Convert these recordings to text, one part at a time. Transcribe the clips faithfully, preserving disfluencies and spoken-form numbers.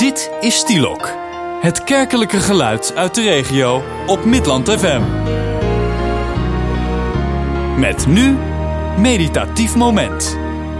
Dit is Stielok, het kerkelijke geluid uit de regio op Midland F M. Met nu Meditatief Moment.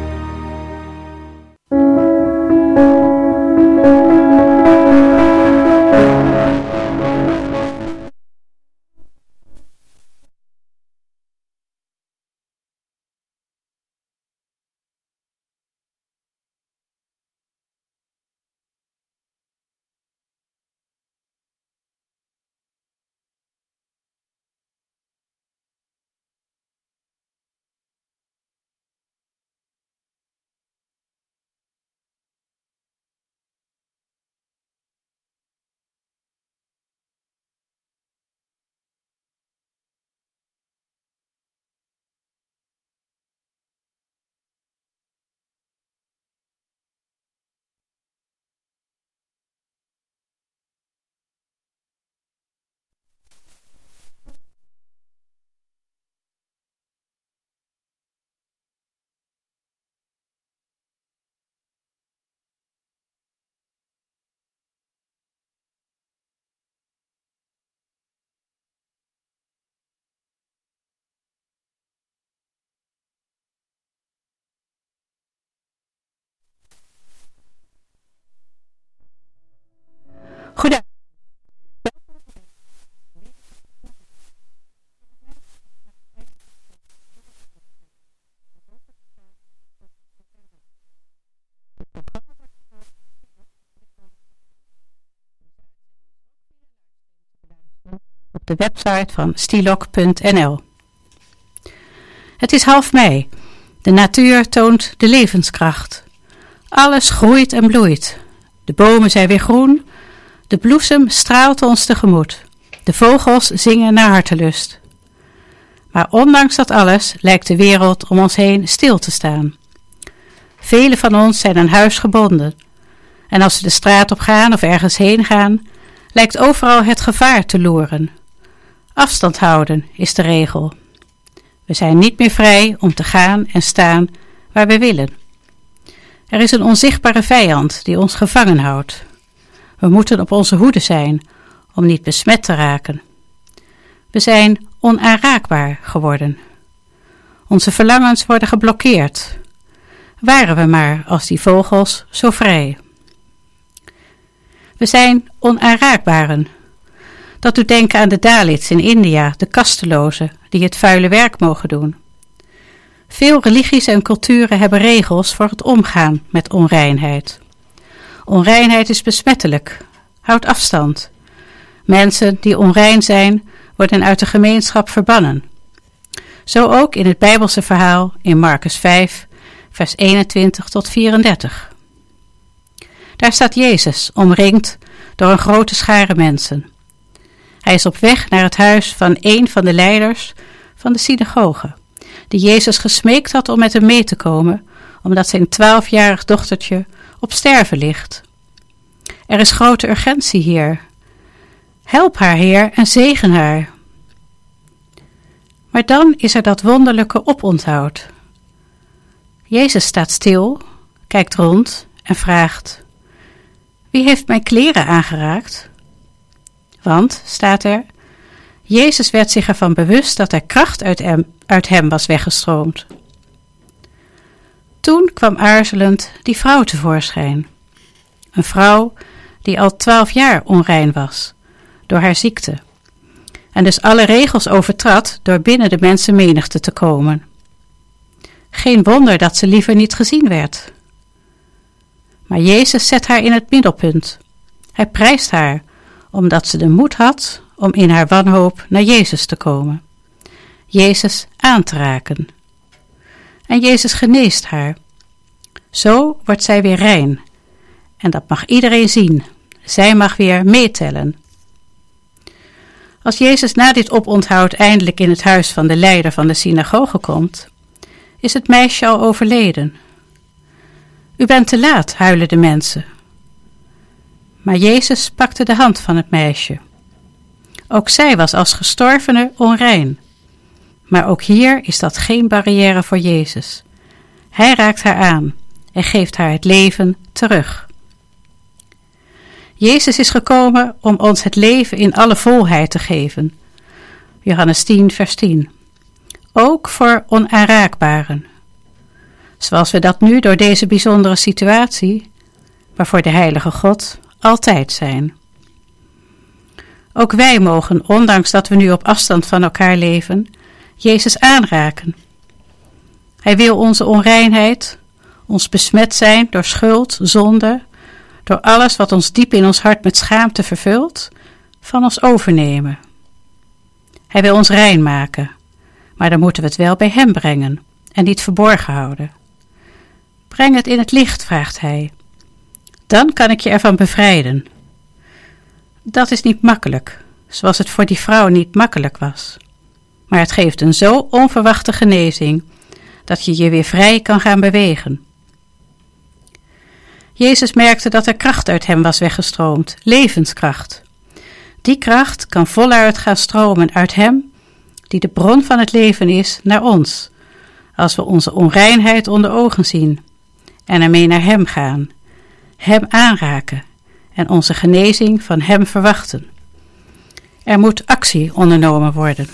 Goedendag. Op de website van stielok punt n l. Het is half mei. De natuur toont de levenskracht. Alles groeit en bloeit. De bomen zijn weer groen. De bloesem straalt ons tegemoet. De vogels zingen naar hartelust. Maar ondanks dat alles lijkt de wereld om ons heen stil te staan. Velen van ons zijn aan huis gebonden. En als we de straat op gaan of ergens heen gaan, lijkt overal het gevaar te loeren. Afstand houden is de regel. We zijn niet meer vrij om te gaan en staan waar we willen. Er is een onzichtbare vijand die ons gevangen houdt. We moeten op onze hoede zijn om niet besmet te raken. We zijn onaanraakbaar geworden. Onze verlangens worden geblokkeerd. Waren we maar als die vogels zo vrij. We zijn onaanraakbaren. Dat doet denken aan de Dalits in India, de kastelozen, die het vuile werk mogen doen. Veel religies en culturen hebben regels voor het omgaan met onreinheid. Onreinheid is besmettelijk. Houd afstand. Mensen die onrein zijn, worden uit de gemeenschap verbannen. Zo ook in het Bijbelse verhaal in Marcus vijf, vers eenentwintig tot vierendertig. Daar staat Jezus, omringd door een grote schare mensen. Hij is op weg naar het huis van een van de leiders van de synagoge, die Jezus gesmeekt had om met hem mee te komen, omdat zijn twaalfjarig dochtertje op sterven ligt. Er is grote urgentie hier. Help haar, Heer, en zegen haar. Maar dan is er dat wonderlijke oponthoud. Jezus staat stil, kijkt rond en vraagt: wie heeft mijn kleren aangeraakt? Want, staat er, Jezus werd zich ervan bewust dat er kracht uit hem, uit hem was weggestroomd. Toen kwam aarzelend die vrouw tevoorschijn. Een vrouw die al twaalf jaar onrein was, door haar ziekte. En dus alle regels overtrad door binnen de mensenmenigte te komen. Geen wonder dat ze liever niet gezien werd. Maar Jezus zet haar in het middelpunt. Hij prijst haar, omdat ze de moed had om in haar wanhoop naar Jezus te komen. Jezus aan te raken. En Jezus geneest haar. Zo wordt zij weer rein. En dat mag iedereen zien. Zij mag weer meetellen. Als Jezus na dit oponthoud eindelijk in het huis van de leider van de synagoge komt, is het meisje al overleden. U bent te laat, huilen de mensen. Maar Jezus pakte de hand van het meisje. Ook zij was als gestorvene onrein. Maar ook hier is dat geen barrière voor Jezus. Hij raakt haar aan en geeft haar het leven terug. Jezus is gekomen om ons het leven in alle volheid te geven. Johannes tien, vers tien. Ook voor onaanraakbaren. Zoals we dat nu door deze bijzondere situatie, waarvoor de Heilige God altijd zijn. Ook wij mogen, ondanks dat we nu op afstand van elkaar leven, Jezus aanraken. Hij wil onze onreinheid, ons besmet zijn door schuld, zonde, door alles wat ons diep in ons hart met schaamte vervult, van ons overnemen. Hij wil ons rein maken, maar dan moeten we het wel bij hem brengen en niet verborgen houden. Breng het in het licht, vraagt hij. Dan kan ik je ervan bevrijden. Dat is niet makkelijk, zoals het voor die vrouw niet makkelijk was. Maar het geeft een zo onverwachte genezing, dat je je weer vrij kan gaan bewegen. Jezus merkte dat er kracht uit hem was weggestroomd, levenskracht. Die kracht kan voluit gaan stromen uit hem, die de bron van het leven is, naar ons, als we onze onreinheid onder ogen zien en ermee naar hem gaan, hem aanraken en onze genezing van hem verwachten. Er moet actie ondernomen worden.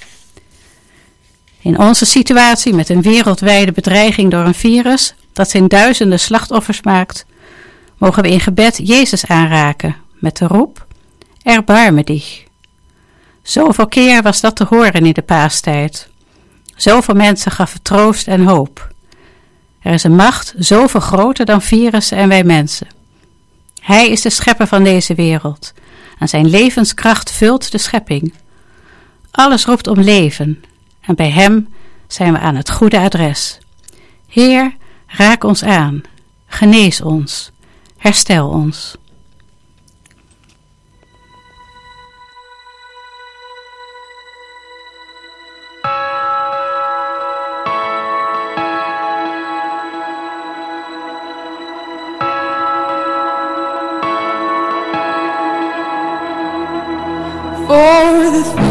In onze situatie met een wereldwijde bedreiging door een virus dat zijn duizenden slachtoffers maakt, mogen we in gebed Jezus aanraken met de roep: Erbarme dich. Zoveel keer was dat te horen in de paastijd. Zoveel mensen gaven troost en hoop. Er is een macht zoveel groter dan virussen en wij mensen. Hij is de schepper van deze wereld en zijn levenskracht vult de schepping. Alles roept om leven en bij hem zijn we aan het goede adres. Heer, raak ons aan, genees ons, herstel ons. For the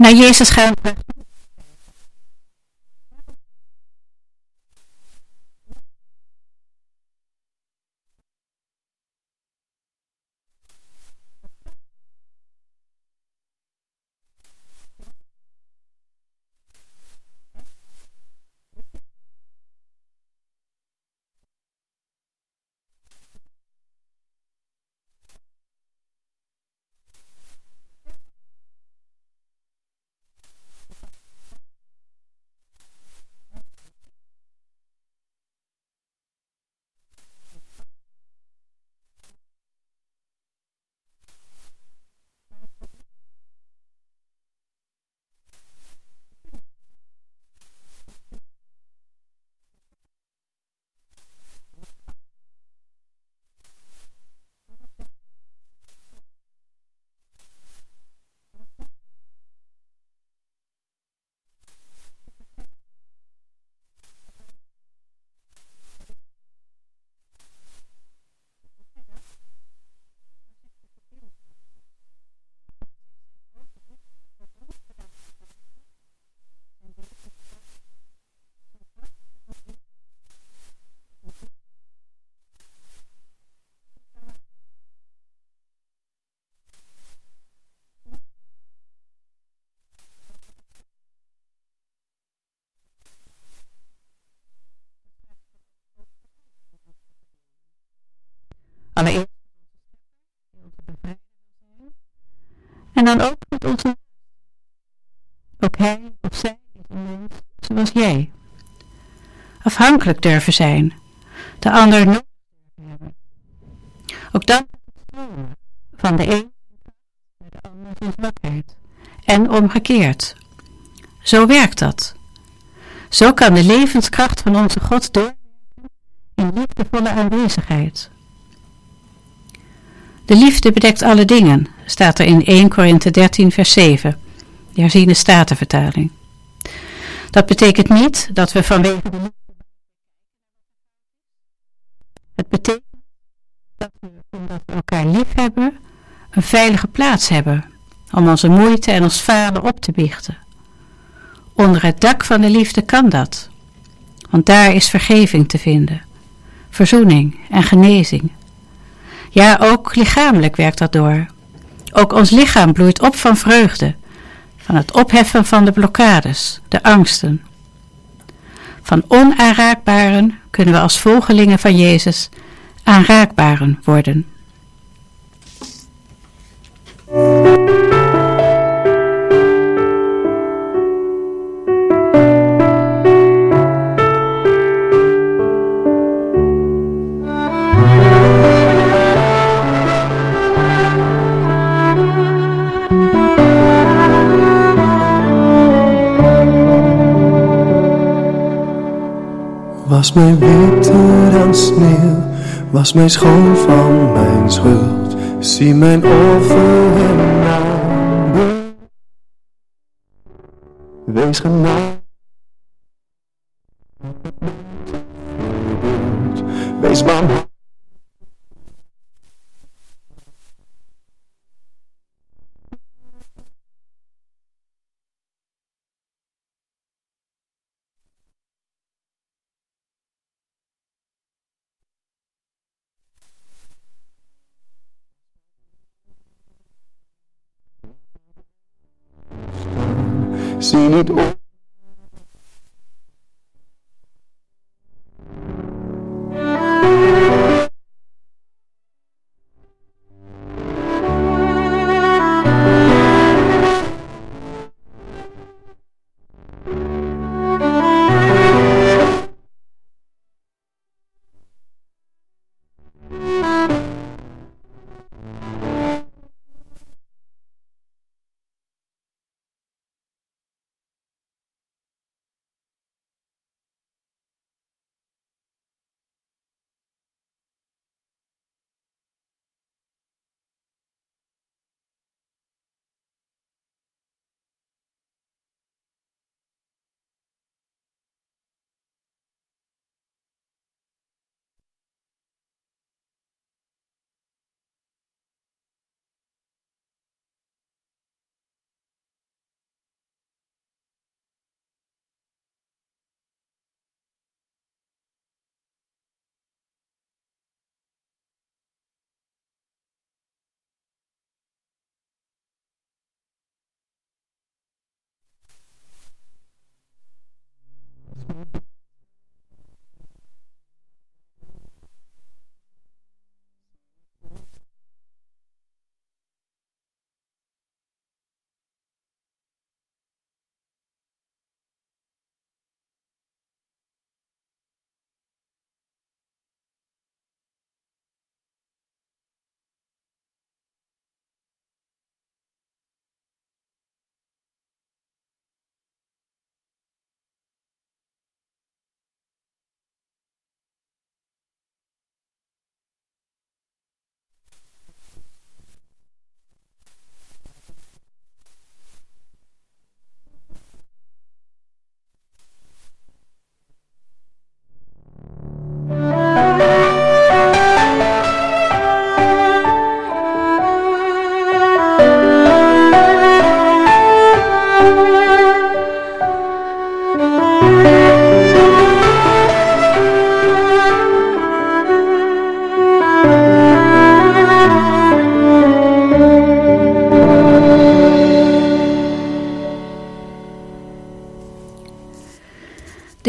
Naar Jezus gaan. Allereerst en dan ook met onze. Ook hij of zij is een mens zoals jij. Afhankelijk durven zijn, de ander nodig durven hebben. Ook dan stromen van de een naar de ander zijn zwakheid en omgekeerd. Zo werkt dat. Zo kan de levenskracht van onze God doorwerken in liefdevolle aanwezigheid. De liefde bedekt alle dingen, staat er in Eerste Korinthe dertien vers zeven, de herziene statenvertaling. Dat betekent niet dat we vanwege de liefde. Het betekent dat we, omdat we elkaar lief hebben, een veilige plaats hebben om onze moeite en ons falen op te biechten. Onder het dak van de liefde kan dat, want daar is vergeving te vinden, verzoening en genezing. Ja, ook lichamelijk werkt dat door. Ook ons lichaam bloeit op van vreugde, van het opheffen van de blokkades, de angsten. Van onaanraakbaren kunnen we als volgelingen van Jezus aanraakbaren worden. Was mij witter dan sneeuw, was mij schoon van mijn schuld. Zie mijn offer en naam. Wees genade. Wees barmhartig. Zie niet op.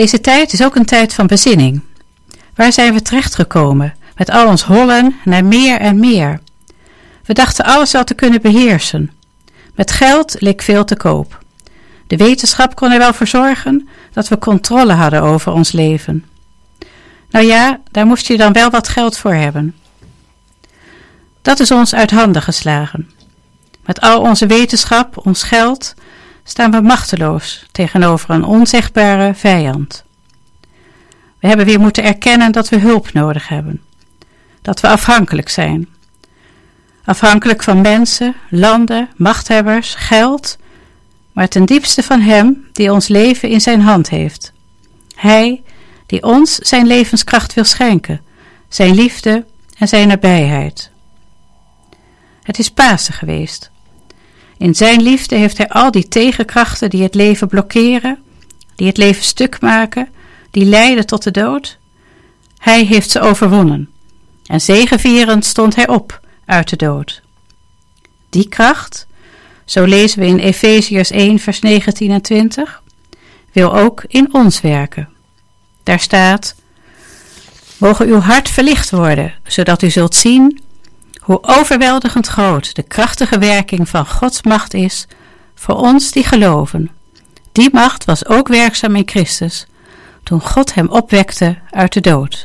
Deze tijd is ook een tijd van bezinning. Waar zijn we terechtgekomen met al ons hollen naar meer en meer? We dachten alles wel te kunnen beheersen. Met geld leek veel te koop. De wetenschap kon er wel voor zorgen dat we controle hadden over ons leven. Nou ja, daar moest je dan wel wat geld voor hebben. Dat is ons uit handen geslagen. Met al onze wetenschap, ons geld, staan we machteloos tegenover een onzegbare vijand. We hebben weer moeten erkennen dat we hulp nodig hebben. Dat we afhankelijk zijn. Afhankelijk van mensen, landen, machthebbers, geld, maar ten diepste van Hem die ons leven in zijn hand heeft. Hij die ons zijn levenskracht wil schenken, zijn liefde en zijn nabijheid. Het is Pasen geweest. In zijn liefde heeft hij al die tegenkrachten die het leven blokkeren, die het leven stuk maken, die leiden tot de dood. Hij heeft ze overwonnen en zegevierend stond hij op uit de dood. Die kracht, zo lezen we in Efeziërs één vers negentien en twintig, wil ook in ons werken. Daar staat: mogen uw hart verlicht worden, zodat u zult zien hoe overweldigend groot de krachtige werking van Gods macht is voor ons die geloven. Die macht was ook werkzaam in Christus, toen God hem opwekte uit de dood.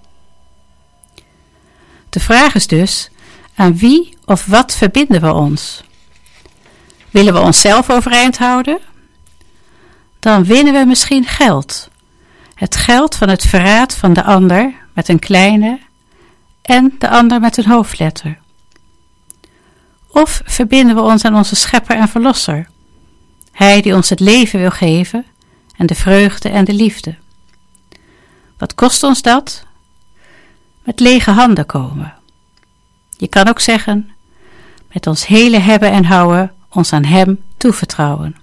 De vraag is dus, aan wie of wat verbinden we ons? Willen we onszelf overeind houden? Dan winnen we misschien geld. Het geld van het verraad van de ander met een kleine en de ander met een hoofdletter. Of verbinden we ons aan onze schepper en verlosser, hij die ons het leven wil geven en de vreugde en de liefde. Wat kost ons dat? Met lege handen komen. Je kan ook zeggen, met ons hele hebben en houden ons aan hem toevertrouwen.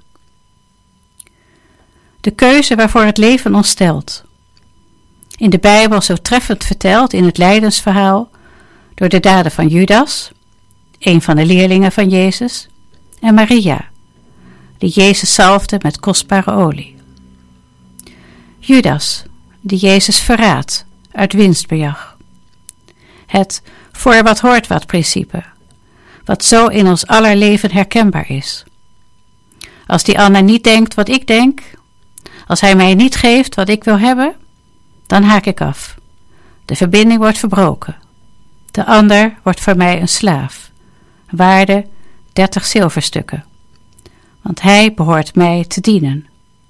De keuze waarvoor het leven ons stelt. In de Bijbel zo treffend verteld in het lijdensverhaal door de daden van Judas, een van de leerlingen van Jezus, en Maria, die Jezus zalfde met kostbare olie. Judas, die Jezus verraadt uit winstbejag. Het voor wat hoort wat principe, wat zo in ons aller leven herkenbaar is. Als die ander niet denkt wat ik denk, als hij mij niet geeft wat ik wil hebben, dan haak ik af. De verbinding wordt verbroken. De ander wordt voor mij een slaaf. Waarde dertig zilverstukken. Want hij behoort mij te dienen.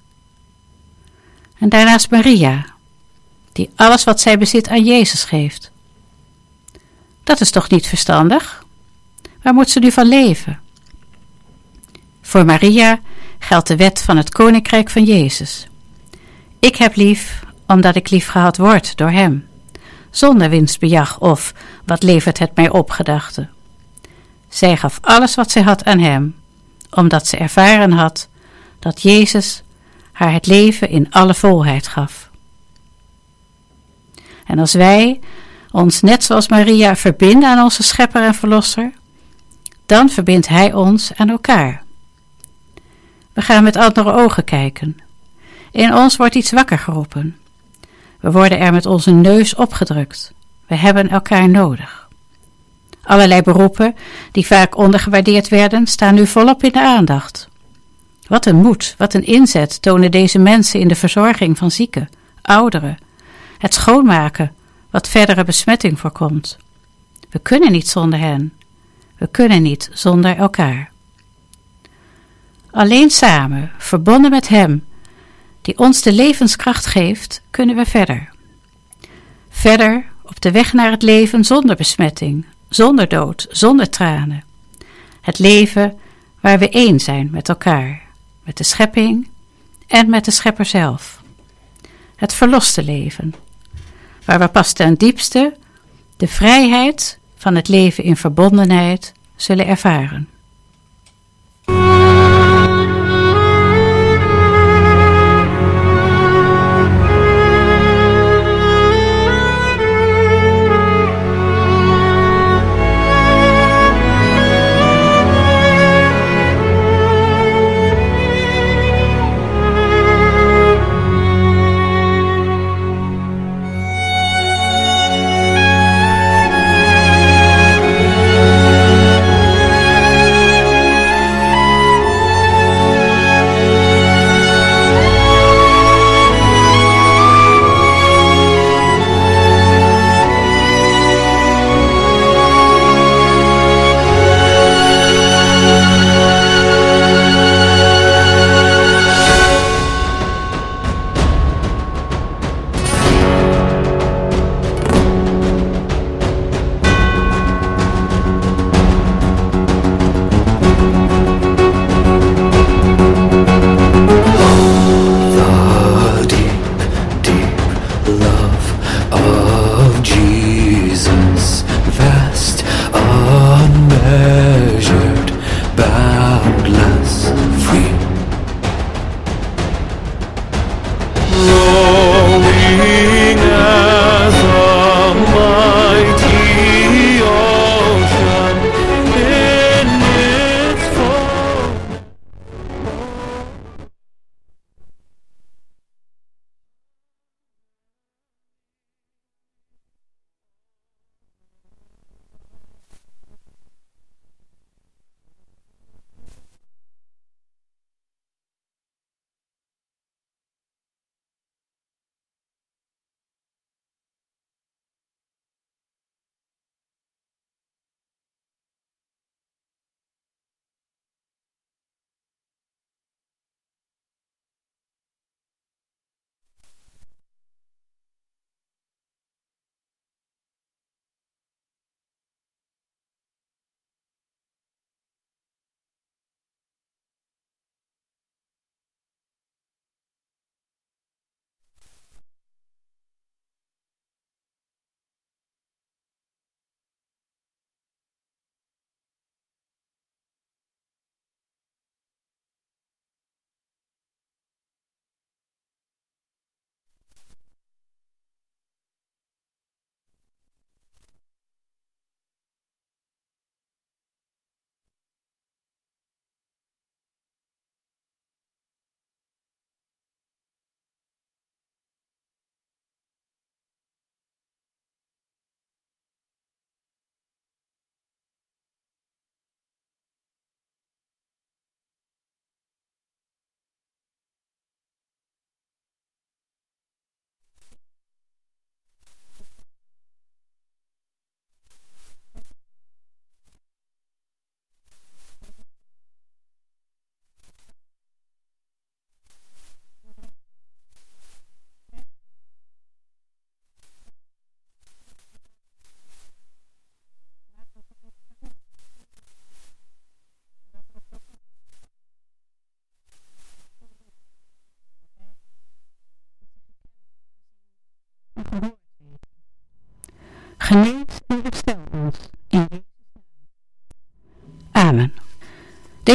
En daarnaast Maria, die alles wat zij bezit aan Jezus geeft. Dat is toch niet verstandig? Waar moet ze nu van leven? Voor Maria geldt de wet van het koninkrijk van Jezus. Ik heb lief, omdat ik lief gehad word door hem, zonder winstbejag of wat levert het mij op gedachte. Zij gaf alles wat zij had aan hem, omdat ze ervaren had dat Jezus haar het leven in alle volheid gaf. En als wij ons net zoals Maria verbinden aan onze schepper en verlosser, dan verbindt hij ons aan elkaar. We gaan met andere ogen kijken. In ons wordt iets wakker geroepen. We worden er met onze neus opgedrukt. We hebben elkaar nodig. Allerlei beroepen, die vaak ondergewaardeerd werden, staan nu volop in de aandacht. Wat een moed, wat een inzet tonen deze mensen in de verzorging van zieken, ouderen. Het schoonmaken, wat verdere besmetting voorkomt. We kunnen niet zonder hen. We kunnen niet zonder elkaar. Alleen samen, verbonden met hem, die ons de levenskracht geeft, kunnen we verder. Verder op de weg naar het leven zonder besmetting, zonder dood, zonder tranen. Het leven waar we één zijn met elkaar, met de schepping en met de schepper zelf. Het verloste leven, waar we pas ten diepste de vrijheid van het leven in verbondenheid zullen ervaren.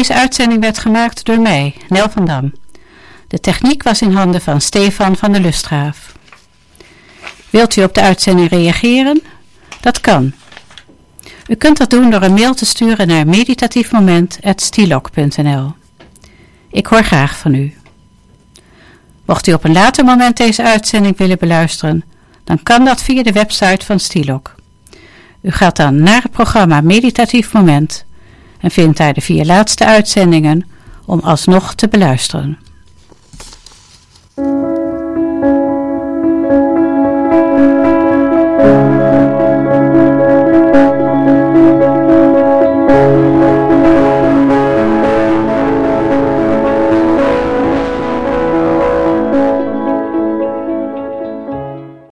Deze uitzending werd gemaakt door mij, Nel van Dam. De techniek was in handen van Stefan van der Lustgraaf. Wilt u op de uitzending reageren? Dat kan. U kunt dat doen door een mail te sturen naar meditatiefmoment apenstaartje stilok punt n l. Ik hoor graag van u. Mocht u op een later moment deze uitzending willen beluisteren, dan kan dat via de website van Stilok. U gaat dan naar het programma Meditatief Moment en vindt daar de vier laatste uitzendingen om alsnog te beluisteren.